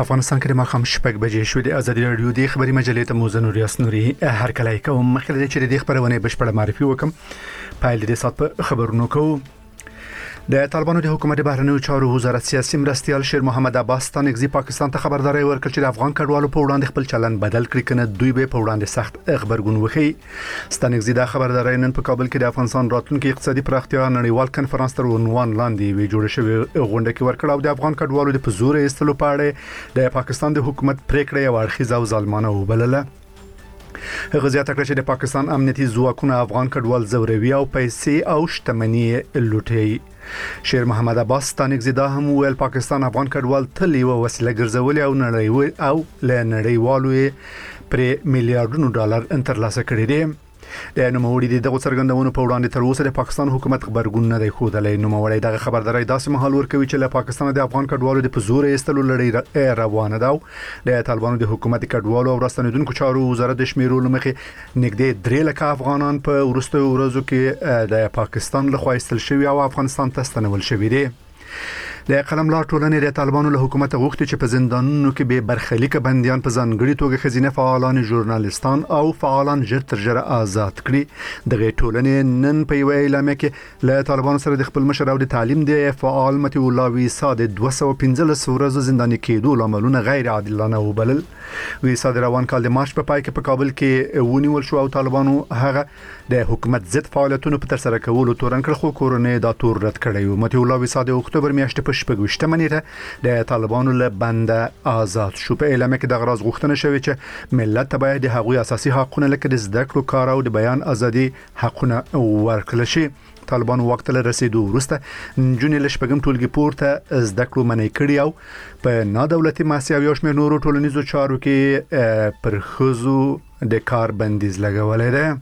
افغانستان کې د ماښام 6 بجې شوې د ازادي رادیو د خبري مجلې ته موزه نوریاس نوري هر کله کوم مخکې چې د خبرونه بشپړه معرفي وکم پایل د سات په خبرونو کو د طالبانو د حکومت بهرنیو چارو وزارت سیاسي مرستيال شیر محمد عباس ستانګزي پاکستان ته خبرداري ورکړه چې د افغان کډوالو په وړاندې خپل چلن بدل کړي کنه دوی به په وړاندې سخت خبرګون وکړي. ستانګزي دا خبرداري نن په کابل کې د افغانستان راتلونکي اقتصادي پراختیا نړیوال کنفرانس تر عنوان لاندې وی جوړ شوی غونډه کې ورکړه او د افغان کډوالو د پزور ایستلو په اړه د پاکستان د حکومت پریکړه یو اړخیزه او ظالمانه وبلله. هغه زیاته کړه چې د پاکستان امنیتي ځواکونه افغان کډوال زوروي او پیسې او شتمنۍ لوټي. شیر محمد عباس ستانګزي دا هم ویل پاکستان افغان کډوال تل یو وسیله ګرځولې او نړیوالو پر میلیارډونو ډالر ترلاسه کړي دي. د نوموړي دغه څرګندونو په وړاندې تر اوسه د پاکستان حکومت خبرګون نه دی خوده. نوموړي دغه خبرداري داسې مهال ورکوي چې له پاکستان د افغان کډوالو د پزور ایستلو لړۍ روانه ده. د طالبانو د حکومت کډوالو او راستنیدونکو چارو وزارت د شمیرولو مخې نږدې 3 لک افغانان په ورستیو ورځو کې د پاکستان لخوا ایستل شوی او افغانستان ته ستنول شوی دي. د قلملار ټولنې د طالبانو له حکومت غوښتي چې په زندانونو کې به برخلیک بنديان په ځانګړي توګه خزینه فعالان ژورنالیستان او فعالان ژر تر ژره آزاد کړي. دغه ټولنې نن په یو اعلان کې له طالبانو سره د خپل مشر او د تعلیم د فعال متي الله ویسا د 215 ورځو زنداني کېدو لاملونه غیر عادلانه وبلل. ویسا د روان کال د مارچ په پای کې په کابل کې ونیول شو او طالبانو هغه د حکومت ضد فعالیتونو په تر سره کولو تورن کړ خو کورونه دا تور رد کړی. متي الله ویسا د اکتوبر میاشتې په شپږ منېټه د طالبانو له بنده آزاد شو. په اعلان کې د غراز غوښتنه شوې چې ملت ته باید د هغوی اساسي حقوقونه لکه د زده کړو کار او د بیان ازادي حقونه ورکړل شي. طالبان وخت له رسیدو وروسته جون له شپږم ټولګي پورته زده کړو منې کړی او په نادولتي مؤسسو یو شمېر نورو ټولنیزو چارو کې پر خزو د کار بندیز لګولې ده.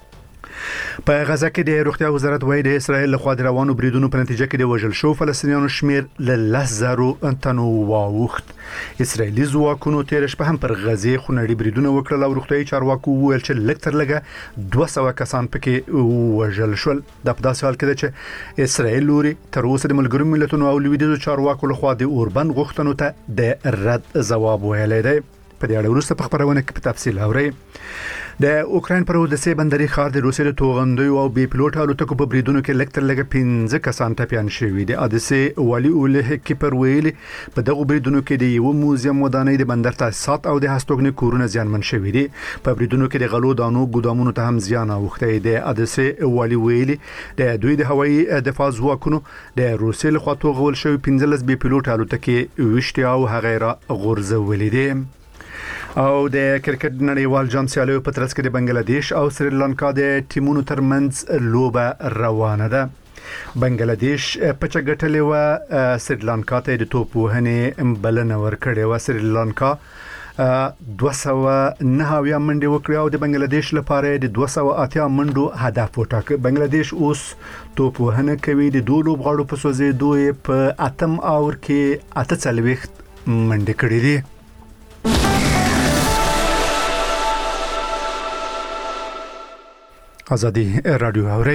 په غزه کې د روغتیا وزارت وایي د اسرایل لخوا د روانو بریدونو په نتیجه کې د وژل شو فلسطینیانو شمیر ل 10,000 تنو واوښت. اسرایلی ځواکونو تیر شپه هم پر غزه خونړي بریدونه وکړل او روغتیايي چارواکو ویل چې لږ تر لږه 200 کسان پکې وژل شول. د په داسې حال کې چې اسرایل لوري تر اوسه د ملګرو ملتونو او لویدیځو چارواکو لخوا د اوربند غوښتنو ته د رد ځواب ویلی دی. په دې اړه وروسته په خبرونه کې په تفصیل اورئ. د اوکراین پر ودسې بندري ښار د روسیې د توغندیو او بي پلوټ الوتکو په بریدونو کې لکتر لګ 15 کسان ټپيان شوي دي. ادسې والی اوله کیپر ویلي په دغه بریدونو کې د یو موزیم ودانۍ د بندر تاسیسات او د هستوګنې کورونه زیانمن شوي دي. په بریدونو کې د غلو دانو ګودامونو ته هم زیان اوښتی دی. ادسې والی ویلي د دوی د هوایي دفاع ځواکونو د روسیې لخوا توغول شوی 15 بي پلوټ الوتکې وشتي او هغه را غورځولې دي. او د کرکټ نړیوال جام سیالیو په ترڅ کې د بنگلاديش او سریلانکا د ټیمونو ترمنځ لوبه روانه ده. بنگلاديش په چګټلې و سریلانکا ته د توپ وهنې بلنه ورکړې و. سریلانکا 209 منډه وکړه او د بنگلاديش لپاره د 280 منډو هدف وټاک. بنگلاديش اوس توپ وهنه کوي د دوه لوبغاړو په سوزېدو په اتم اور کې 48 منډه کړې دي. ازادي رادیو اوري.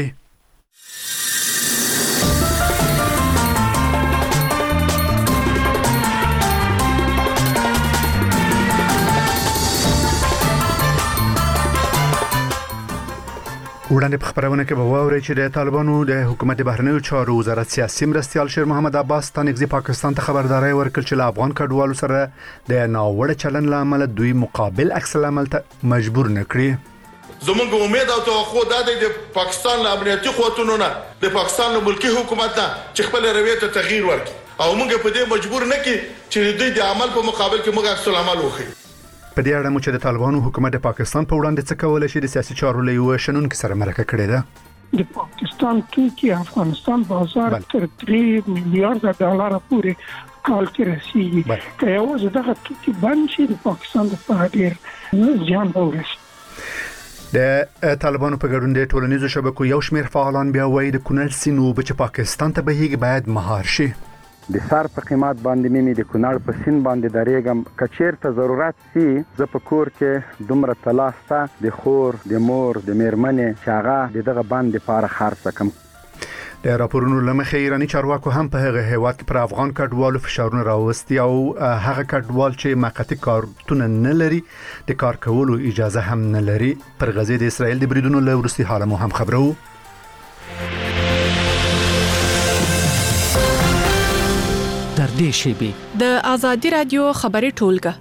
وړاندې په خبرونه کې به واورئ چې د طالبانو د حکومت بهرنیو چارو وزارت سیاسي مرستيال شیر محمد عباس ستانګزي پاکستان ته خبرداري ورکړ چې له افغان کډوالو سره د ناوړه چلن لامل دوی مقابل عکس العمل ته مجبور نکړي. زمونږ امید او توقع دا دی د پاکستان له امنیتي قوتونو نه د پاکستان له ملکی حکومت نه چې خپل رویه ته تغییر ورکړي او موږ په دې مجبور نه کی چې دوی د عمل په مقابل کې موږ عکس العمل وکړو. په دې اړه مو چې د طالبانو حکومت د پاکستان په وړاندې څه کولای شي د سیاسي چارو له یو شنونکو سره مرکه کړې ده. د پاکستان کې افغانستان بازار تر 3 میلیارډ ډالر پورې کال کې رسیدي. که یو ځدغه توکي بند شي د پاکستان لپاره ډېر زیان ورسي. د طالبانو په ګډون د ټولنیزو شبکو یو شمېر فعالان بیا وایي د کونړ سیند اوبه چې پاکستان ته بهیږي باید مهار شي. د سر په قیمت باندې مې د کونړ په سیند باندې درېږم. کچیر ته ضرورت سي زه په کور کې دومره تلاسته د خور د مور د میرمنې چې هغه دغه باندې لپاره خرڅ کم. د راپورونو لمخې ایرانی چارواکو هم په هغه هیواد کې پر افغان کډوالو فشارونه راوستي او هغه کډوال چې موقتی کارتونه نه لري د کار کولو اجازه هم نه لري پر غزې د اسرائیل د بریدونو له وروستي حاله مو هم خبرو. در دې شیبې د آزادي رادیو خبري ټولګه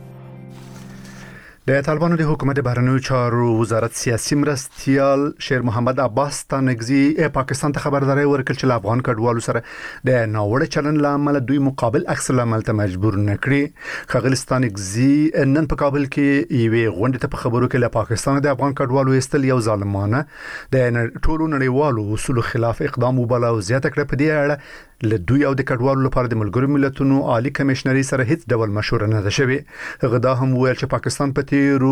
د طالبانو د حکومت بهرنیو چارو وزارت سیاسي مرستیال شیر محمد عباس ستانکزي پاکستان ته خبرداري ورکړه چې افغان کډوالو سره د ناوړه چلن لامل دوی مقابل عکس العمل ته مجبور نکړي. خغل ستانکزي نن په کابل کې یوې غونډې ته په خبرو کې له پاکستان د افغان کډوالو استل یو ظالمانه د ټولو نړیوالو اصول خلاف اقدام وباله او زیاته کړه په دې اړه له دوی او د کډوالو لپاره د ملګرو ملتونو عالی کمشنري سره هیڅ ډول مشوره نه ده شوې. هغه دا هم ویل چې پاکستان په تیرو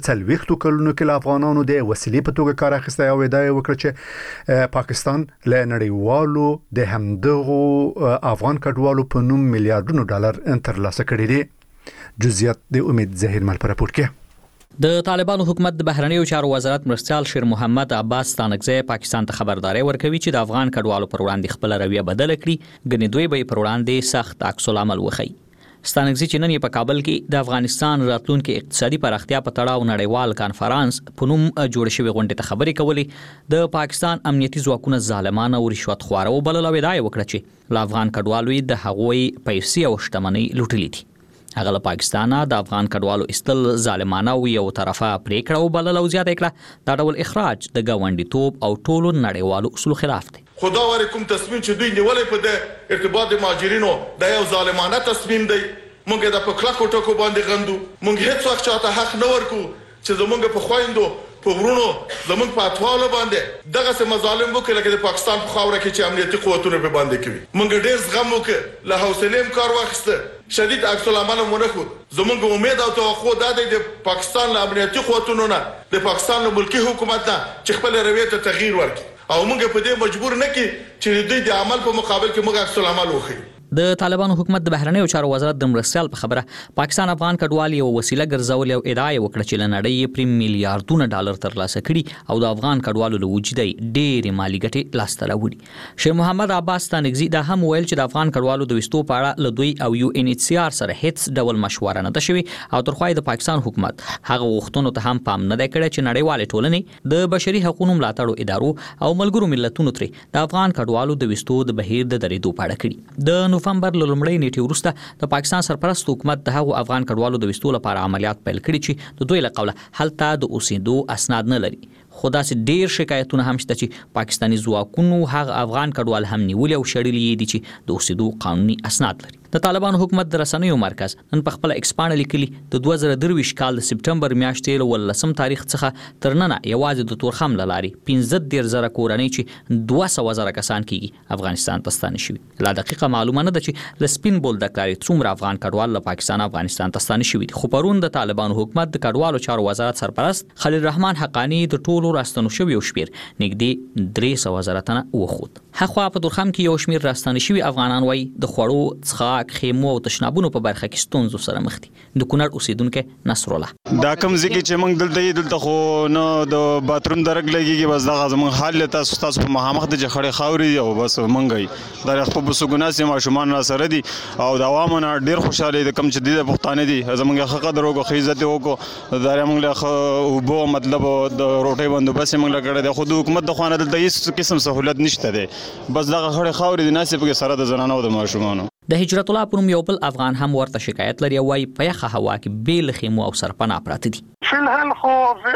40 کلونو کې له افغانانو د وسیلې په توګه کار اخیستی او ادعا وکړه چې پاکستان له نړیوالو د همدغو افغان کډوالو په نوم میلیارډونو ډالر ترلاسه کړي دي. جزئیات د امید ظاهر مل پر راپور کې. د طالبانو حکومت د بهرنیو چارو وزارت مرستیال شیر محمد عباس ستانکزي پاکستان ته خبرداري ورکوي چې د افغان کډوالو پر وړاندې خپل رویه بدل کړي ګنې دوی به پر وړاندې سخت عکس العمل وخی. ستانکزي چې نن په کابل کې د افغانستان راتلونکو اقتصادي پراختیا په تړاو نړیوال کانفرنس په نوم جوړ شوی غونډه ته خبرې کولې د پاکستان امنیتي ځواکونو ظالمانه او رشوت خوارو بلل او ادعا وکړه چې د افغان کډوالو د هغوی پیسې او شتمنۍ لوټلې دي. هغه له پاکستان د افغان کډوالو استل ظالمانه او یو طرفه پریکړه وبلل او زیاته کړه دا ډول اخراج د ګاونډیتوب او ټولو نړیوالو اصول خلاف دی. خدا ورکوم تصمیم چې دوی نیولې په د ارتباط د مهاجرینو د یو ظالمانه تصمیم دی. مونږ د په کلکو ټکو باندې غندو. مونږ هیڅ وخت چاته حق نه ورکو چې زمونږ په خويندو په ورونو زمونږ په اطفالو باندې دغه څه مظالم وکړي لکه د پاکستان په خاوره کې چې امنیتي قوتونه په باندې کوي. مونږ ډېر زغم وکړ له حوصلې کار واخیسته شدید عکس العمل مونږ خو زمونږ امید او توقع ده د پاکستان له امنیتي قوتونو نه د پاکستان له ملکی حکومت نه چې خپل رویه ته تغییر ورکړي او مونږ په دې مجبور نه کی چې دوی د عمل په مقابل کې مونږ عکس العمل وکړي. د طالبانو حکومت د بهرنیو چارو وزارت د مرستیال په خبره پاکستان افغان کډوال یو وسیله ګرځول او ادعا وکړه چې لنړی پر میلیارډونه ډالر ترلاسه کړي او د افغان کډوالو له وجودي ډېر مالی ګټې لاسته راوړي. شیر محمد عباس ستانکزي دا هم ویل چې د افغان کډوالو د وستو په اړه له دوی او یو ان ایچ سی آر سره هیڅ ډول مشوره نه ده شوې او ترخوای د پاکستان حکومت هغه وختونو ته هم پام نه دی کړی چې نړیوال ټولنې د بشري حقوقو ملاتړو ادارو او ملګرو ملتونو ترې د افغان کډوالو د وستو د بهیر د درېدو په اړه کړي. د نوفمبر لومړۍ نیټې وروسته د پاکستان سرپرست حکومت د هغو افغان کډوالو د وستو لپاره عملیات پیل کړي چې د دوی له قوله هلته د اوسېدو اسناد نه لري. خو داسې ډېر شکایتونه هم شته چې پاکستاني ځواکونو هغه افغان کډوال هم نیولي او شړلي دي چې د اوسېدو قانوني اسناد لري. د طالبانو حکومت د رسنیو مرکز نن په خپل ایکس پاڼه لیکلي د 2023 کال د سپټمبر میاشتې له 18 تاریخ څخه تر ننه یوازې د تورخم لاري 15,000 کورنۍ چې 200,000 کسان کېږي افغانستان ته ستانه شوي. لا دقیقه معلومه نه ده چې د سپین بولدک لاري څومره افغان کډوال له پاکستان افغانستان ته ستانه شوي دي. خو پرون د طالبانو حکومت د کډوالو چارو وزارت سرپرست خلیل الرحمن حقانی د ټولو راستنو شوي او شمیر نږدې 300,000 تنه وخود. هغه په تورخم کې یو شمیر راستنه شوي افغانان وای د خوړو څخه خیمو او تشنابونو په برخه کې ستونزو سره مخ دي. د کونړ اوسیدونکو نصر الله دا کوم ځکه چې موږ دلته خو نو د باتروم درک لګيږي بس دا زموږ حال تاسو په مخامخ د خړې خاوري او بس مونږ دا خپل بسګوناسي ماشومان را سره دي او د عوامو ډیر خوشاله دي کوم چې د پښتانه دي زموږ حق دروغه خیزت وکړو دا موږ له وبو مطلب د روټي بندوبست موږ لګړه د خود حکومت د خوانه دلته هیڅ قسم سہولت نشته ده بس دا خړې خاوري د ناسب کې سره د زنانو او د ماشومانو. د هجرت الله پرم یو بل افغان هم ورته شکایت لري او وايي په یخه هوا کې بیل خیمو او سرپنا پراته دي. فلحال خو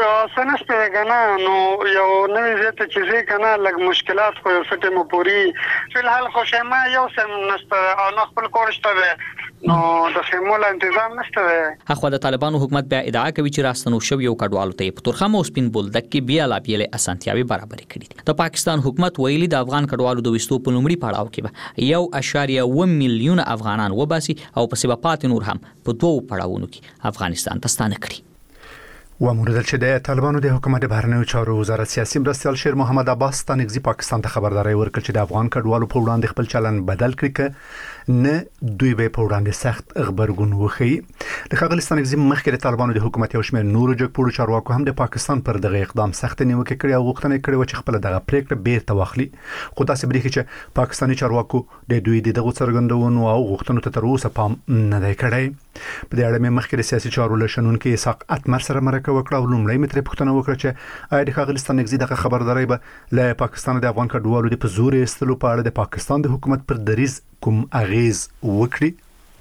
سنسته کنه نو یو نوې زیاته چې کنه لږ مشکلات خو فتې مو پوری فلحال خو شمه یو سم نسته او نو خپل کورشته نو د خیمو له تنظیم نشته. هغه د طالبانو حکومت بیا ادعا کوي چې راستنو شو یو کډوالو ته په تورخم او سپین بولدک کې بیا لا بیلې اسانتیاوي برابر کړي. د پاکستان حکومت ویلي د افغان کډوالو د وستو په لومړي پړاو کې 1.1 میلیون افغانان وباسي او په سبا پات نور هم په 2 پړاوونو کې افغانستان ته ستانه کړي. و مورد چې د طالبانو د حکومت بهرنیو چارو وزارت سیاسي مرستیال شیر محمد عباس تنګزی پاکستان ته خبرداري ورکړه چې د افغان کډوالو په وړاندې خپل چلن بدل کړي ک نه دوی به په وړاندې سخت خبرګون وخی. د خغلستان تنګزی مخکې د طالبانو د حکومت یو شمېر نورو جګپوړو چارواکو هم د پاکستان پر دغه اقدام سخت نیوکه کړې او غوښتنه کړې و چې خپل دغه پریکړه بیرته واخلي. خو تاسو بریښي چې پاکستاني چارواکو د دوی دغه څرګندونو او غوښتنو ته تر اوسه پام نه دی کړی. په دې اړه مخکې د سیاسي چارو لشنونکو اسحاق اتمر سره مرکه وکړه او لومړی متر پوښتنه وکړه چې آیا د خغلستان تنګزی دغه خبرداري به له پاکستان د افغان کډوالو د په زور ایستلو په اړه د پاکستان د حکومت پر دریز کوم اغیز وکړي؟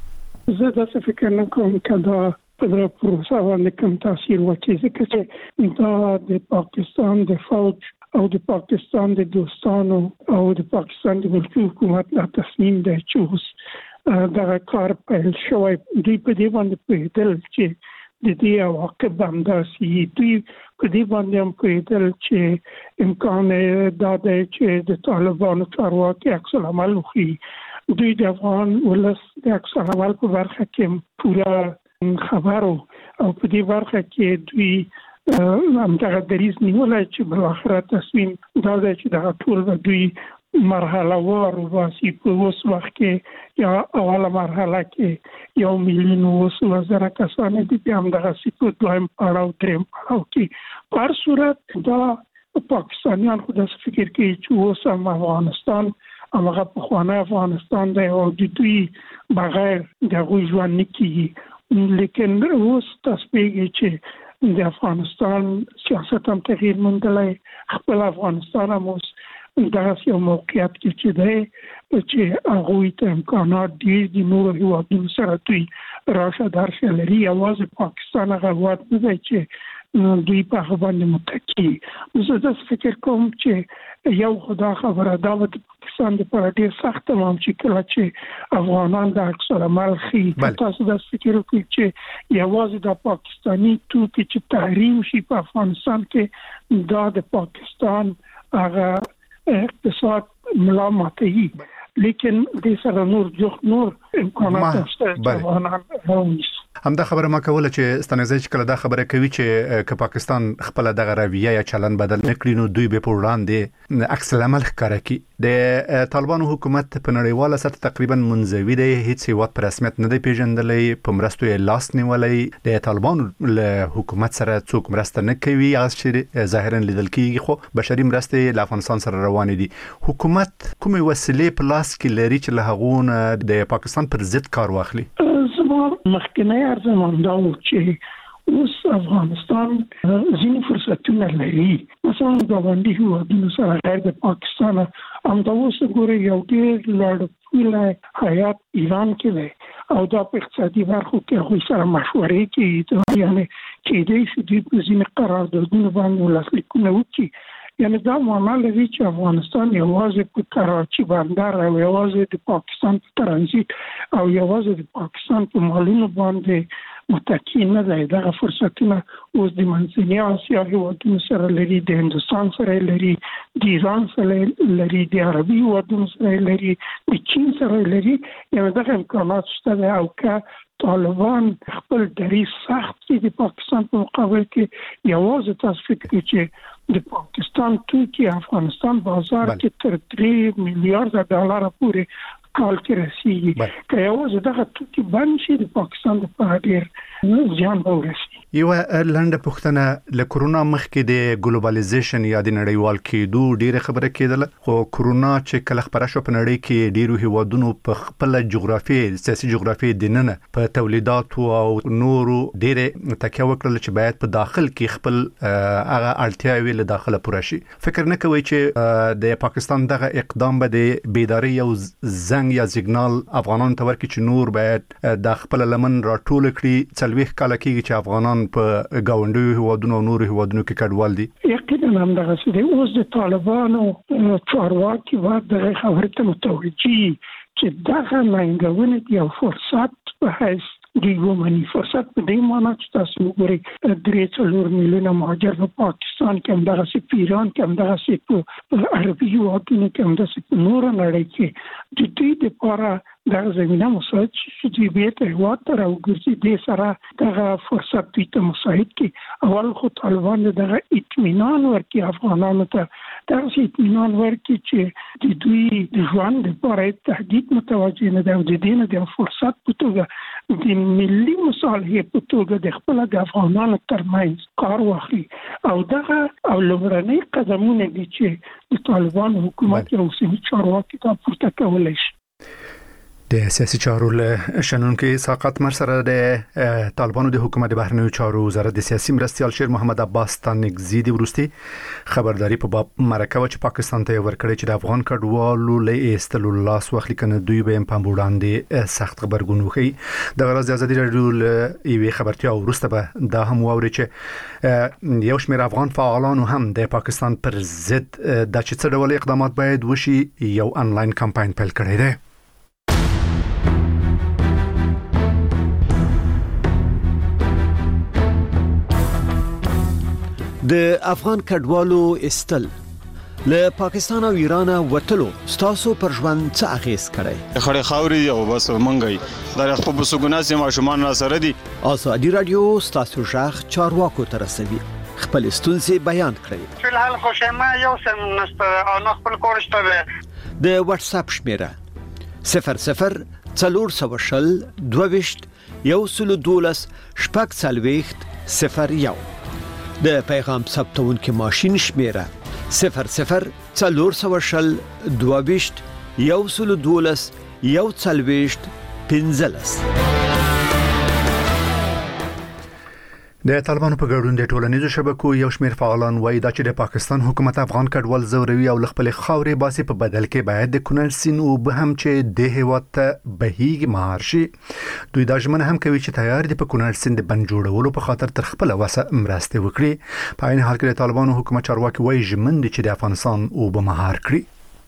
زه د فکر نه کوم چې دا په دغه پروسه باندې کوم تاثیر وکړي، ځکه چې دا د پاکستان د فوج او د پاکستان د دوستانو او د پاکستان د ملکي حکومت لا تصمیم دی چې اوس دغه کار پیل شوی. دوی په دې باندې پوهېدل چې د دې عواقب همداسې دوی په دې باندې هم پوهېدل چې امکان دا دی چې د طالبانو چارواکي عکس العمل وښيي. دوی د افغان ولس د عکس العمل په برخه کې پوره خبرو او په دې برخه کې دوی همدغه دریځ نیولی چې بالاخره تصمیم دا دی چې دغه ټول به دوی مرحله وار وباسي. په اوس وخت کې یا اوله مرحله کې 1,000,000 کسان دي، بیا همدغه په دویم پړاو دریم پړاو کې. په هر صورت دا پاکستانیان خو داسې فکر کوي چې اوس هم افغانستان هغه پخوانی افغانستان دی او د دوی بغیر د هغوی ژوند نه کېږي. لیکن اوس تاسو پوهېږئ چې د افغانستان سیاست هم تغییر موندلی، خپل افغانستان هم اوس دغه یو موقعیت کې چې دی چې هغوی ته امکانات ډېر دي، نورو هېوادونو سره دوی راشه درشه لري. یوازې پاکستان هغه هېواد نه دی چې دوی په هغه باندې متکي. زه داسې فکر کوم چې یو خدا خبره دا به د پاکستان دپاره ډېر سخت هم چې کله چې افغانان د عکس العمل ښیي. تاسو داسې فکر وکړئ چې یوازې د پاکستاني توکي چې تحریم شي په افغانستان کې دا د پاکستان هغه اقتصاد ملامتي، لیکن د سره نور امکانات شته چې افغانان راونیسي. همدا خبره ما کوله چې ستنځي چې کله دا خبره کوي چې که پاکستان خپل دغه رویه یا چلن بدل نکړي نو دوی به په وړاندې عکس العمل ښکاره کړي. د طالبانو حکومت په نړیواله سطح تقریبا منزوي دی، هیڅ هیواد په رسمیت نه دی پیژندلی، په مرستو یې لاس نیولی. د طالبانو له حکومت سره څوک مرسته نه کوي، هغه چې ظاهرا لیدل کېږي، خو بشري مرستې له افغانستان سره روانې دي. حکومت کومې وسیلې په لاس کې لري چې له هغو د پاکستان پر ضد کار واخلي؟ زما مخکنی ارزمان دا و چې اوس افغانستان ځینې فرصتونه لري. مثلا ګاونډي هېوادونو سره غیر د پاکستان همدا اوس ګورئ یو ډېر لوړ پوړی هیات ایران کې دی او دا په اقتصادي برخو کې هغوی سره مشورې کوي، یعنې کېدای شي دوی په ځینې قراردادونو باندې لاسلیکونه وکړي. یعنی دا معنا لري چې افغانستان یوازې په کراچي بندر او یوازې د پاکستان په ترانزیت او یوازې د پاکستان په مالونو باندې متکی نه دی. دغه فرصتونه اوس د منځنۍ اسیا هېوادونو سره لري، د هندوستان سره لري، د ایران سره لري، د عربي هېوادونو سره لري، د چین سره لري. یعنی دغه امکانات شته دی او که طالبان خپل دریځ سخت کړي د پاکستان په مقابل کې، یوازې تاسو فکر کړئ چې د پاکستان توکي افغانستان بازار کې تر $3,000,000,000 پورې کال کې رسیږي. که یوازې دغه توکي بند شي د پاکستان لپاره ډېر زیان به ورسي. یو لنډه پوښتنه، له کرونا مخکې د ګلوبلایزیشن یا د نړیوال کېدو ډېره خبره کېدله، خو کرونا چې کله خپره شو په نړۍ کې ډېرو هېوادونو په خپل جغرافیې سیاسي جغرافیې دننه په تولیداتو او نورو ډېرې تکیه وکړل چې باید په داخل کې خپل هغه اړتیاوې له داخله پوره شي. فکر نه کوئ چې د پاکستان دغه اقدام به د بیداری یو زنګ یا سیګنال افغانانو ته ورکړي چې نور باید د خپل لمن راټول کړي؟ 40 کاله کېږي چې افغانان په ګاونډیو هېوادونو او نورو هېوادونو کې کډوال دي. یقینا همدغسې دی. اوس د طالبانو چارواکي باید دغه خبرې ته متوجه چې دغه ننګونې یو فرصت په حیث دوی ومني. فرصت په دې معنا چې تاسو وګورئ 3-4 میلیونه مهاجر په پاکستان کې، همدغسې په ایران کې، همدغسې په عربي هېوادونو کې، همدغسې په نوره نړۍ کې د دوی دپاره دا زمينه مساعد چې دوی به ته واتر او ګرځي د سره دا فرصت دوی ته مساعد کی اول خو طالبان دغه اطمینان ورکړي افغانانو ته دا اطمینان ورکړي چې د دوی د ژوند لپاره تهدید متوجه نه ده او د دې نه د فرصت په توګه د ملي مصالحې په توګه د خپل د افغانانو ترمنځ کار واخلي او دغه او لومړني قدمونه دي چې د طالبان حکومت یو سیمه چارواکي ته پورته کولای شي. د سیاسي چارو له شنونکو ساقط مر سره د طالبانو د حکومت بهرنیو چارو وزارت د سیاسي مرستیال شیر محمد عباس تانکزی دی ورستي خبرداري په باب مرکه چې پاکستان ته ورکړي چې د افغان کډوالو له استلو لاس واخلي کنه دوی به په وړاندې سخت خبرګون وکړي د غرض ازادي رادیو له ایوي خبرتیا ورسته به دا هم ووري چې یو شمېر افغان فعالانو هم د پاکستان پر ضد د چې ډول اقدامات باید وشي یو انلاین کمپاین پیل کړی دی. د افغان کډوالو استل له پاکستان او ایران وټلو ستاسو پر ژوند څه اغیز کړي خړې خاوري او بس منګي د خپل بسګوناسي ماشومان را سره دي. ازادي رادیو ستاسو ژغ چارواکو تر رسوي خپل ستونزې بیان کړئ. فل حال خوشما یو سم نسته او نو خپل کورشته د واتس اپ شمیره 00 400 22 112 شپږ څلوېښت 01 د پیغام ثبتونکو ماشين شمیره 00 400 22 112 140 15. د طالبانو په ګډون د ټولنیزو شبکو یو شمېر فعالان وایي دا چې د پاکستان حکومت افغان کډوال زوروي او خپل خاورې باسي په بدل کې باید د کونړ سیند او به هم چې د هیواد ته بهیږي مهار شي. دوی دا ژمنه هم کوي چې تیار دي په کونړ سیند بند جوړولو په خاطر تر خپل وسه مرسته وکړي. په عین حال کې د طالبانو حکومت چارواکي وایي ژمن دي چې د افغانستان او به مهار کړي.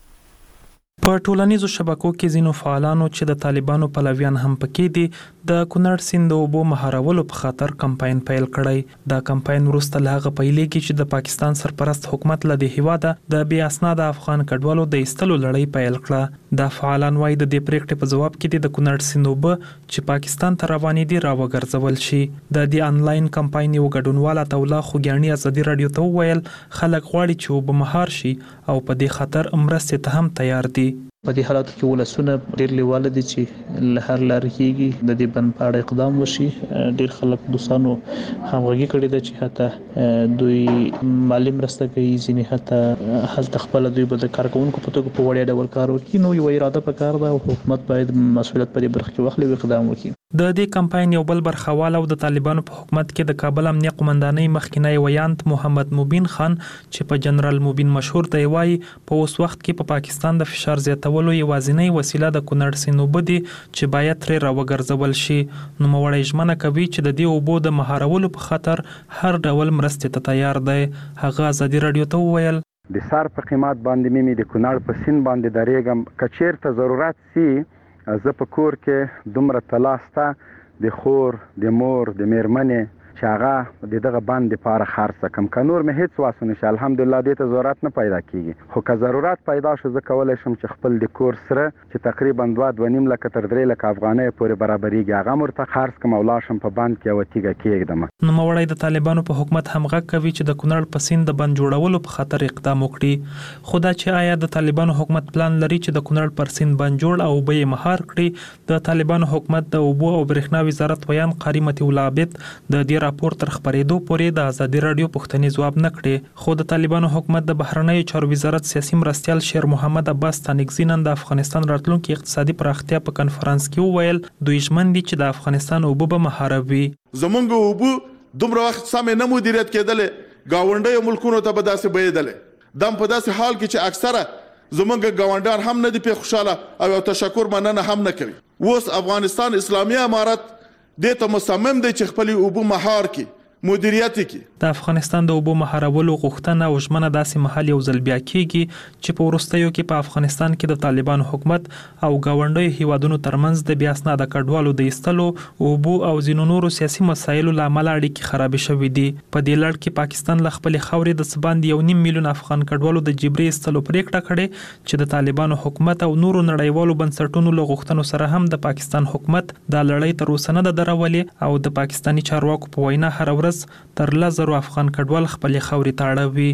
په ټولنیزو شبکو کې ځینو فعالانو چې د طالبانو پلویان هم پکې دي د کونړ سیند اوبو مهارولو په خاطر کمپاین پیل کړی. دا کمپاین وروسته له هغه پیلېږي چې د پاکستان سرپرست حکومت له د هیواده د بې اسناده افغان کډوالو د ایستلو لړۍ پیل کړه. دا فعالان وایي د دې پریکړې په جواب کې د کونړ سیند اوبه چې پاکستان ته روانې دي راوګرځول شي. د دې انلاین کمپاین یو ګډونوال عطاالله خوګیاڼي ازادي رادیو ته وویل خلک غواړي چې اوبه مهار شي او په دې خاطر مرستې ته هم تیار دي. په دې حالت کې ولسونه ډېر لیواله دي چې له هر لار کېږي د دې بند په اړه اقدام وشي. ډېر خلک دوستانو همغږي کړې ده چې حتی دوی مالی مرسته کوي ځینې حتی هلته خپل دوی به د کارکونکو په توګه په وړیا ډول کار وکړي. نو یو اراده پکار ده او حکومت باید مسؤلیت په دې برخه کې واخلي او اقدام وکړي. د دې کمپاین یو بل برخوال او د طالبانو په حکومت کې د کابل امنیه قومندانۍ مخکینی ویانت محمد مبین خان چې په جنرال مبین مشهور دی وایي په اوس وخت کې په پاکستان د فشار زیاتولو یوازینی وسیله د کونړ سیند اوبه دي چې باید ترې راوګرځول شي. نوموړی ژمنه کوي چې د دې اوبو د مهارولو په خاطر هر ډول مرستې ته تیار دی. هغه ازادي رادیو ته وویل د سار په قیمت باندې مې د کونړ په سیند باندې درېږم کچیر ته ضرورت سي زه په کور کې دومره تلاسته د خور د مور د میرمنې چې هغه د دغه بند لپاره خرڅ کم که نور مې هیڅ واسه نشه الحمدلله دې ته ضرورت نه پیدا کیږي. خو که ضرورت پیدا شو زه کولی شم چې خپل د کور سره چې تقریبا 2.5 لکه تر 3 لکه افغانۍ پورې برابرېږي هغه ورته خرڅ کم او لاړ شم په بند کې یوه تیږه کېږدم. نوموړی د طالبانو په حکومت هم غږ کوي چې د کونړ په سیند د بند جوړولو په خاطر اقدام وکړي. خو دا چې آیا د طالبانو حکومت پلان لري چې د کونړ پر سیند بند جوړ او اوبه یې مهار کړي. د طالبانو حکومت د اوبو او برېښنا وزارت ویان قاری مطیع الله عابد د دې راپور تر خبرېدو پورې د ازادي رادیو پوښتنې ځواب نه کړي. خو د طالبانو حکومت د بهرنیو چارو وزارت سیاسي مرستیال شیر محمد عباس تانکزی نن د افغانستان راتلونکي اقتصادي پراختیا په کنفرانس کې وویل دوی ژمن دي چې د افغانستان اوبه به مهاروي. زمونږ اوبه دومره وخت سمې نه مدیریت کېدلې ګاونډیو ملکونو ته به داسې بهېدلې دم په داسې حال کې چې اکثره زمونږ ګاونډیان هم نه دي پې خوشحاله او یو تشکر مننه هم نه کوي. اوس افغانستان اسلامي امارت دې ته مصمم دی چې خپلې اوبه مهار کړي مدیریت کی. د افغانستان د اوبو مهارولو غوښتنه او ژمنه داسې مهال یو ځل بیا کیږي چې په وروستیو کې په افغانستان کې د طالبانو حکومت او گاونډي هیوادونو ترمنځ د بیا اسناد کډوالو د ایستلو اوبو او ځینو نورو سیاسي مسایلو لامل اړیکې خراب شوې دي. په دې لړ کې پاکستان ل خپل خاورې د سباند 1.5 میلیون افغان کډوالو د جبري ایستلو پریکړه کړې چې د طالبانو حکومت او نورو نړیوالو بنسټونو له غوښتنو سره هم د پاکستان حکومت د لړۍ تر اوسه نه درولې او د پاکستاني چارواکو په وینا هر ورځ تر 1000 افغان کډوال خپل خاورې ته اړوي.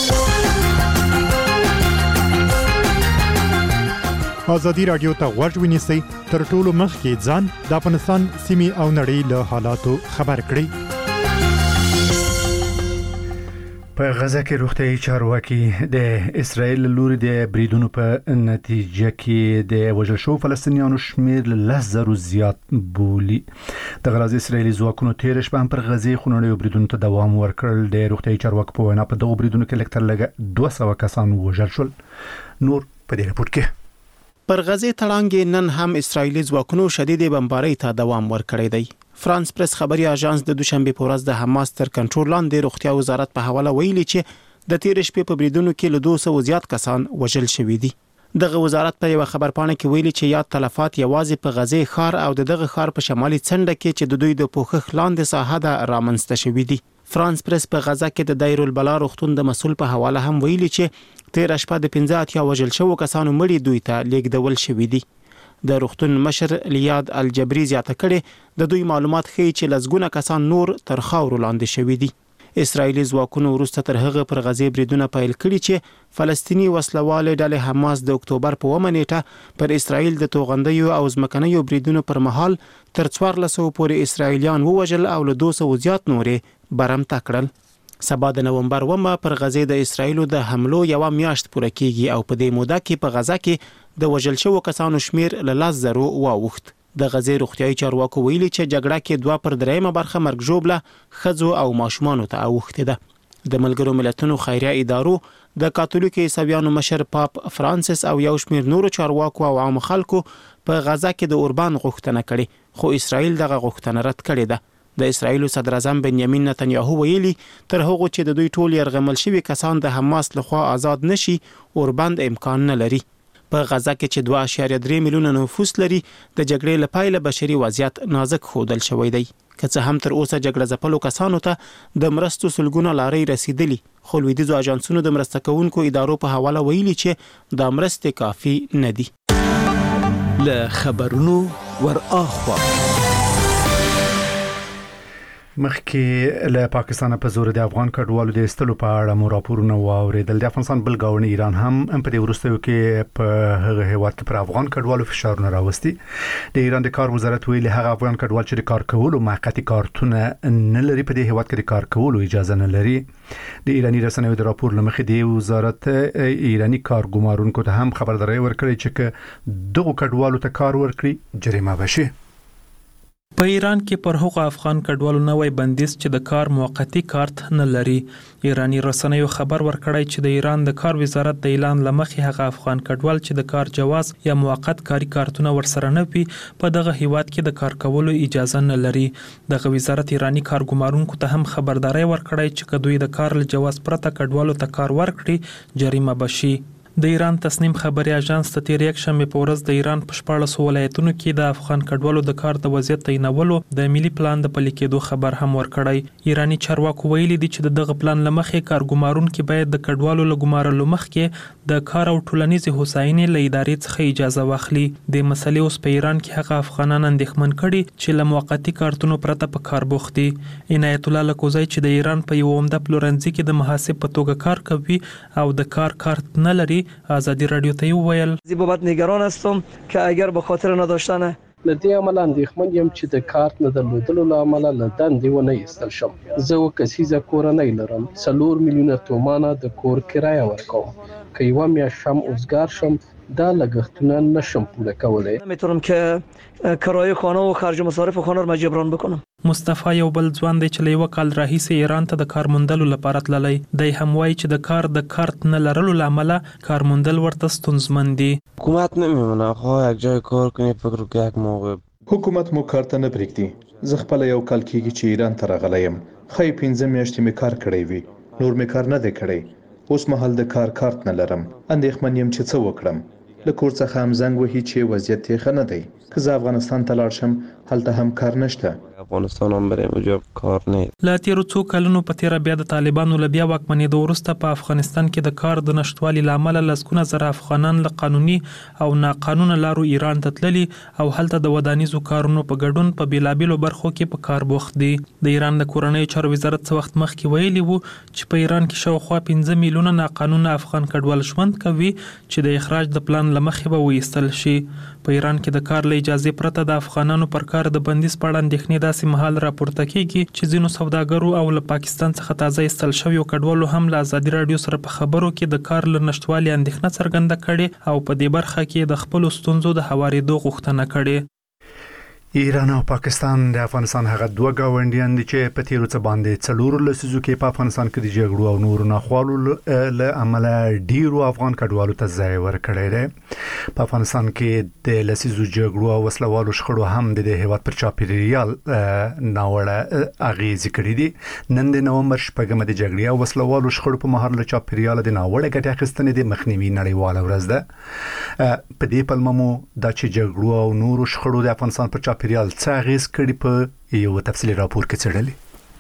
ازادي رادیو ته غوږ ونیسئ تر ټولو مخکې ځان د افغانستان سیمې او نړۍ له حالاتو خبر کړئ. په غزه کې روغتیايي چارواکي د اسرایل لوري د بریدونو په نتیجه کې د وژل شو فلسطینیانو شمیر له 10,000 زیات بولی. د غزه اسرایلی ځواکونو تیر شپه پر غزه خونړیو بریدونو ته دوام ورکړل. د روغتیايي چارواکو په وینا په دغه بریدونو کې لکټر لګه 200 کسان وژل شول. نور په دې رپورت کې پر غزه تړانګې نن هم اسرایلی ځواکونو شدید بمبارۍ ته دوام ورکړی دی. فرانس پریس خبري اژانس د دوشنبه په ورځ د حماس تر کنټرول لاندې روغتیا وزارت په حواله ویلي چې د تیر شپې په بریدونو کې له 200 زیات کسان وژل شوي دي. دغه وزارت په یو خبرپاڼه کې ویلي چې یاد تلفات یوازې په غزه ښار او دغه ښار په شمالي څنډه کې چې د دوی د پوښښ لاندې ساحه ده رامنځته شوي دي. فرانس پریس په غزه کې د دایر البلا روغتون د مسول په حواله هم ویلي چې تیر شپه د 15 وژل شوو کسانو مړي دوی ته لیږدول شوي دي. د روغتون مشر لیاد الجبری زیاته کړي د دوی معلومات ښیي چې لزګونه کسان نور تر خاورو لاندې شوي دي. اسرایلی ځواکونو وروسته تر هغه پر غزه بریدونه پیل کړي چې فلسطینی وسلواله ډلې حماس د اکتوبر په 1 نیټه پر اسرایل د توغندیو او ځمکنیو بریدونو پر مهال تر 1400 پورې اسرایلیان ووژل او له 200 زیات نورې برمته کړل. سبا د نومبر 1 پر غزه د اسرایلو د حملو یو میاشت پوره کیږي او په دې موده کې په غزه کې د وژل شوو کسانو شمیر له 10,000 واوښت. د غزه روغتیايي چارواکو ویلي چې جګړه کې 2/3 برخه مرګ ژوبله خځو او ماشومانو ته اوښتې ده. د ملګرو ملتونو خیریه ادارو د کاتولیک عیسویانو مشر پاپ فرانسیس او یو شمیر نورو چارواکو او عام خلکو په غزه کې د اوربان غوښتنه کړې خو اسرایل دغه غوښتنه رد کړې ده. د اسرایل صدر اعظم بنیامین نتنیاهو ویلي تر هغه چې د دوی ټول يرغمل شوی کسان د حماس لخوا آزاد نشي اوربند امکان نه لري. په غزه کې چې 2.3 میلیونه نفوس لري د جګړې لپاره بشري وضعیت نازک خودل شوی دی. که څه هم تر اوسه جګړه ځپلو کسانو ته د مرستو سلګونه لارې رسیدلي خو لویدیځو اژانسونو د مرسته کوونکو ادارو په حواله ویلي چې د مرستې کافي نه دي. له خبرونو ور اخوا مخکې له پاکستان په زور د افغان کډوالو د استلو په اړه مو راپورونه واوریدل. د افغانستان بل گاونډي ایران هم په دې وروستیو کې په هغه هیواد کې پر افغان کډوالو فشارونه راوستي. د ایران د کار وزارت ویلي هغه افغان کډوال چې د کار کولو موقتی کارتونه نه لري په دې هیواد کې د کار کولو اجازه نه لري. د ایرانی رسنیو د راپور لمخې د وزارت ایرانی کارګمارونکو ته هم خبرداري ورکړي چې دغه کډوالو ته کار ورکړي جریمه بشي. په ایران کې پر هغو افغان کډوالو نوې بندیز چې د کار موقتی کارت نه لري. ایرانی رسنیو خبر ورکړی چې د ایران د کار وزارت د اعلان لمخې هغه افغان کډوال چې د کار جواز یا موقت کاری کارتونه ورسره نه وي په دغه هیواد کې د کار کولو اجازه نه لري. دغه وزارت ایرانی کارګمارونکو ته هم خبرداري ورکړی چې کدوې د کار له جواز پرته کډوالو ته کار ورکړي جریمه بشي. د ایران تصنیم خبري اژانس ته تیر یک شنبه په ورځ د ایران په 14 ولایتونو کې د افغان کډوالو د کار د وضعیت تعینولو د ملي پلان د پلي کېدو خبر هم ورکړی. ایرانی چارواکو ویلي دي چې دغه پلان لمخې کارګمارونکو باید د کډوالو له ګمارلو مخکې د کار او ټولنیزې هوساینې له ادارې څخه اجازه واخلي. د مسلې اوس په ایران کې هغه افغانان اندېښمن کړي چې له موقتی کارتونو پرته په کار بوخت دي. عنایت الله لکوزی چې د ایران په یو عمده پلورنځي کې د محاسب په توګه کار کوي او د کار کارت نه لري آزادی رادیو ته ویل بابت نگران هستم که اگر به خاطر نداشتن لدی عمل اندېښمن یم چې د کارت نه درلودلو له امله له دندې ونه ایستل شم. زه و کسیزه کورنۍ لرم 4 میلیونه تومانه د کور کرایه ورکوم. که یوه میاشت هم اوزګار شم دا لګښتونه نشم پوره کولی. نمیتونم که کرایه خانه و خرج مصارف خانه رو جبران بکنم. مصطفی یو بل ځوان دی چې له یو کال راهیسې ایران ته د کار موندلو لپاره تللی دی. هم وایي چې د کار د کارت نه لرلو له امله کار موندل ورته ستونزمن دي. حکومت نمیمونه خو یک جای کار کنی فکر که یک موقع حکومت مو کار ته نه پرېږدي. زه خپل یو کال کېږي چې ایران ته راغلی یم خی 15 میاشتې مې کار کړی وي، نور مې کار نه دی کړی. اوس مهال د کارت نه لرم. اندېښمن یم چې څه وکړم. له کور څخه هم زنګ وهي چې وضعیت یې ښه نه دی. که زه افغانستان ته لاړ شم هلته هم کار نشته. افغانستان هم برای مجاب کار نه. لا تیرو څو کلونو په تیر بیا د طالبانو له بیا واکمنېدو وروسته په افغانستان کې د کار د نشټوالي لامل لسګونه زره افغانان له قانوني او ناقانونه لارو ایران ته تللي او هلته د ودانیزو کارونو په ګډون په بیلابیلو برخو کې په کار بوخت دي. د ایران د کورنۍ چارو وزارت څه وخت مخکې ویلي وو چې په ایران کې شاوخوا 15 میلیونه ناقانونه افغان کډوال ژوند کوي چې د اخراج د پلان له مخې به وایستل شي. په ایران کې د کار له اجازه پرته د افغانانو پر کار د بندیز په اړه اندېښنې داسې مهال راپورته کیږي چې ځینو سوداګرو او له پاکستان څخه تازه ایستل شویو کډوالو هم له ازادي رادیو سره په خبرو کې د کار له نشټوالي اندېښنه څرګنده کړې او په دې برخه کې د خپلو ستونزو د هوارېدو غوښتنه کړې. ایران او پاکستان د افغانستان هغه دوه گاونډیان دي چې په تیرو څه باندې څلور لسیزو کې په افغانستان کې د جګړو او نورو ناخوالو له امله ډیرو افغان کډوالو ته ځای ورکړی دی. په افغانستان کې د لسیزو جګړو او وسلوالو شخړو هم د هیواد پر چاپیریال ناوړه اغیزې کړې دي. نن د نومبر 8 د جګړې او وسلوالو شخړو په مهال له چاپیریال د ناوړه ګټې اخیستنې د مخنیوي نړیواله ورځ ده. په دې پلمو د جګړو او نورو شخړو د افغانستان پر چاپیریال څه اغیز کړي په یو تفصیلي راپور کې څرګندلي.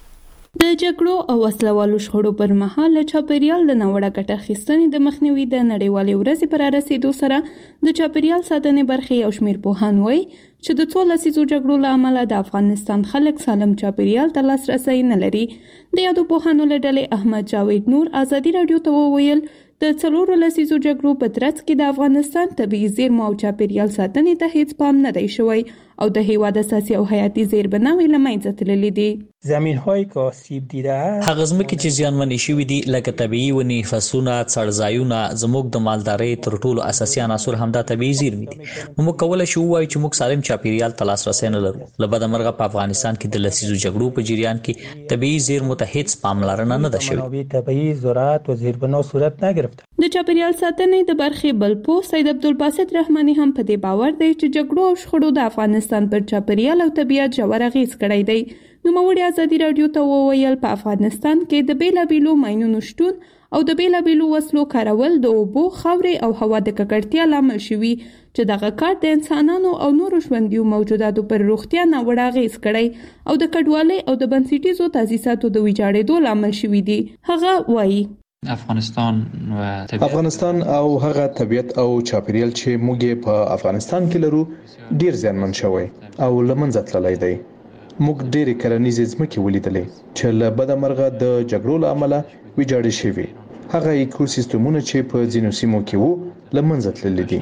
د جګړو او وسلوالو شخړو پر مهال له چاپیریال د ناوړه ګټې اخیستنې د مخنیوي د نړیوالې ورځې پر رسیدو سره د چاپیریال ساتنې برخې یو شمېر پوهان وایي چې د څو لسیزو جګړو له امله د افغانستان خلک سالم چاپیریال ته لاسرسی نه لري. د یادو پوهانو له ډلې احمد جاوید نور ازادي رادیو ته وویل د څلورو لسیزو جګړو په ترڅ کې د افغانستان طبیعي زیرمو او چاپیریال ساتنې ته هیڅ پام نه دی شوی او د هیواد اساسي او حیاتي زیربناوې له منځه تللي دي. زمین‌های که آسیب دیده است هغه ځمکې چې زیانمنې شوي دي لکه طبیعي ونې، فصلونه، څړځایونه زموږ د مالدارۍ تر ټولو اساسي عناصر همدا طبیعي زیرمې دي. موږ کولی شو ووایو چې موږ سالم چاپیریال ته لاسرسی نه لرو. له بده مرغه په افغانستان کې د لسیزو جګړو په جریان کې طبیعي زیرمو ته هیڅ پاملرنه نه ده شوې. منابع طبیعي زراعت و زیربنا صورت نگرفته. د چاپیریال ساتنې د برخې بل پوه سید عبدالباسط رحماني هم په دې باور دی چې جګړو او شخړو د افغانستان پر چاپیریال او طبیعت ژور اغیز کړی دی. نوموړي ازادي رادیو ته وویل په افغانستان کې د بیلابیلو ماینونو شتون او د بیلابیلو وسلو کارول د اوبو، خاورې او هوا د ککړتیا لامل شوي چې دغه کار د انسانانو او نورو ژوندیو موجوداتو پر روغتیا ناوړه اغیز کړی او د کډوالۍ او د بنسټیزو تاسیساتو د ویجاړېدو لامل شوي دي. هغه وایي افغانستان او هغه طبیعت او چاپیریال چې موږ په افغانستان کې لرو ډیر زیانمن شوی او لمنځه تللی دی. موږ ډېرې کرنیزې ځمکې ولیدلې چې له بده مرغه د جګړو له امله ویجاړې شوي. هغه ایکوسیستمونه چې په ځینو سیمو کې وو له منځه تللي دي.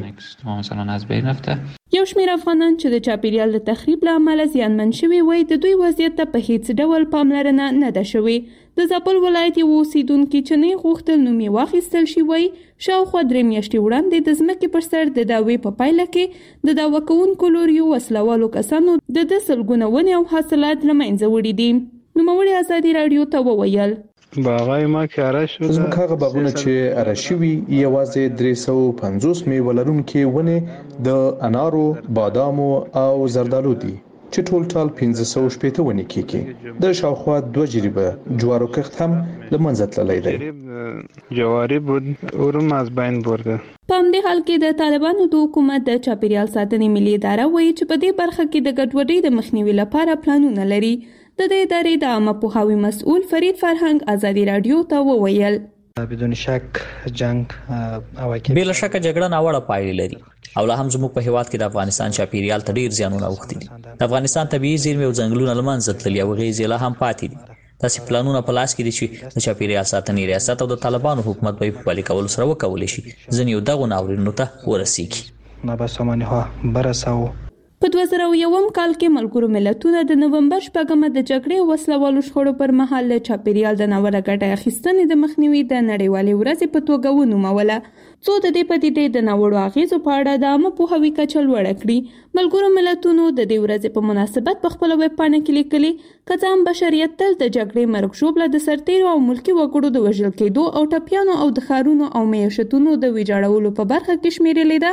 یو شمېر افغانان چې د چاپیریال د تخریب له امله زیانمن شوي وایي د دوی وضعیت ته په هیڅ ډول پاملرنه نه ده شوې. د زابل ولایت یو اوسیدونکي چې نه غوښتل نوم یې واخیستل شي وایي شاوخوا 3 میاشتې وړاندې د ځمکې پر سر د دعوې په پایله کې د دعوه کوونکو لوریو وسلوالو کسانو د سلګونه ونې او حاصلات له منځه وړي دي. نوموړي ازادي رادیو ته وویل زموږ هغه باغونه چې اره شوي یوازې 350 میوه لرونکي ونې د انارو، بادامو او زردالو دي چې ټول ټال 1560 ونې کېږي. د شاوخوا 2 جریبه جوارو کښت هم له منځه تللی دی. جواری بود اورم از بین برده. په همدې حال کې د طالبانو د حکومت د چاپیریال ساتنې ملي اداره وایي چې په دې برخه کې د ګډوډۍ د مخنیوي لپاره پلانونه لري. د دې ادارې د عامه پوهاوي مسؤل فرید فرهنګ ازادي رادیو ته وویل بدون شک جنگ بلا شک جګړه ناوړه پایلې لري او لا هم زموږ په هیواد کې د افغانستان چاپیریال ته ډیر زیانونه اوښتي دي. د افغانستان طبیعي زیرمې او ځنګلونه له منځه تللي او غیزې لا هم پاتې دي. داسې پلانونه په لاس کې دي چې د چاپیریال ساتنې ریاست او د طالبانو حکومت به په پلي کولو سره وکولی شي ځینې دغو ناورینونو ته ورسیږي. نابسامانی‌ها برساو. په 2001 کال کې ملګرو ملتونو د نومبر 8 د جګړې او وسلوالو شخړو پر مهال له چاپیریال د ناوړه ګټې اخیستنې د مخنیوي د نړیوالې ورځې په توګه ونوموله څو د دې پدیدې د ناوړو اغیزو په اړه د عامه پوهاوي کچه لوړه کړي. ملګرو ملتونو د دې ورځې په مناسبت په خپل ویب پاڼه کې لیکلي که څه هم بشریت تل د جګړې مرګ ژوبله د سرتیرو او ملکي وګړو د وژل کېدو او ټپیانو او د ښارونو او معیشتونو د ویجاړولو په برخه کې شمیرلې ده،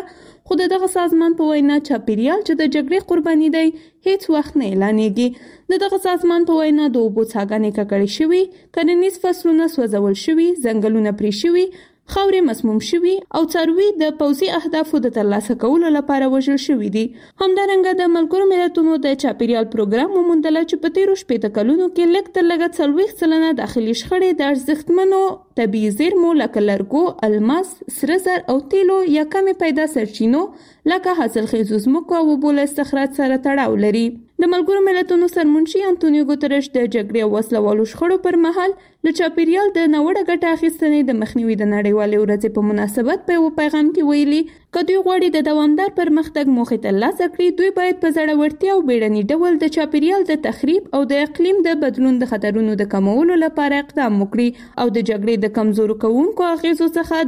خو دغه سازمان په وینا چاپیریال چې د جګړې قرباني دی هیڅ وخت نه اعلانېږي. دغه سازمان په وینا د اوبو څاګانې ککړې شوي، کرنیز فصلونه سوځول شوي، ځنګلونه پرې شوي، خاورې مسموم شوي او څاروي د پوځي اهدافو د ترلاسه کولو لپاره وژل شوي دي. همدارنګه د ملګرو ملتونو د چاپیریال پروګرام وموندله چې په تیرو 60 کلونو کې لږ تر لږه 40% داخلي شخړې د ارزښتمنو طبیعي زیرمو لکه لرګو، الماس، سره زر او تیلو یا کمې پیدا سرچینو لکه حاصلخیزو ځمکو او اوبو له استخراج سره تړاو لري. د ملګرو ملتونو سرمنشي انټونیو ګوترش د جګړې او وسلوالو شخړو پر مهال د چاپیریال د نوړه ګټه اخیستنې د مخنیوي د نړیوالې ورځې په مناسبت په یو پیغام کې ویلي که دوی غواړي د دوامدار پرمختګ موخې ترلاسه کړي، دوی باید په زړورتیا او بیړني ډول د چاپیریال د تخریب او د اقلیم د بدلون د خطرونو د کمولو لپاره اقدام وکړي او د جګړې د کمزورو کوونکو اغیزو څخه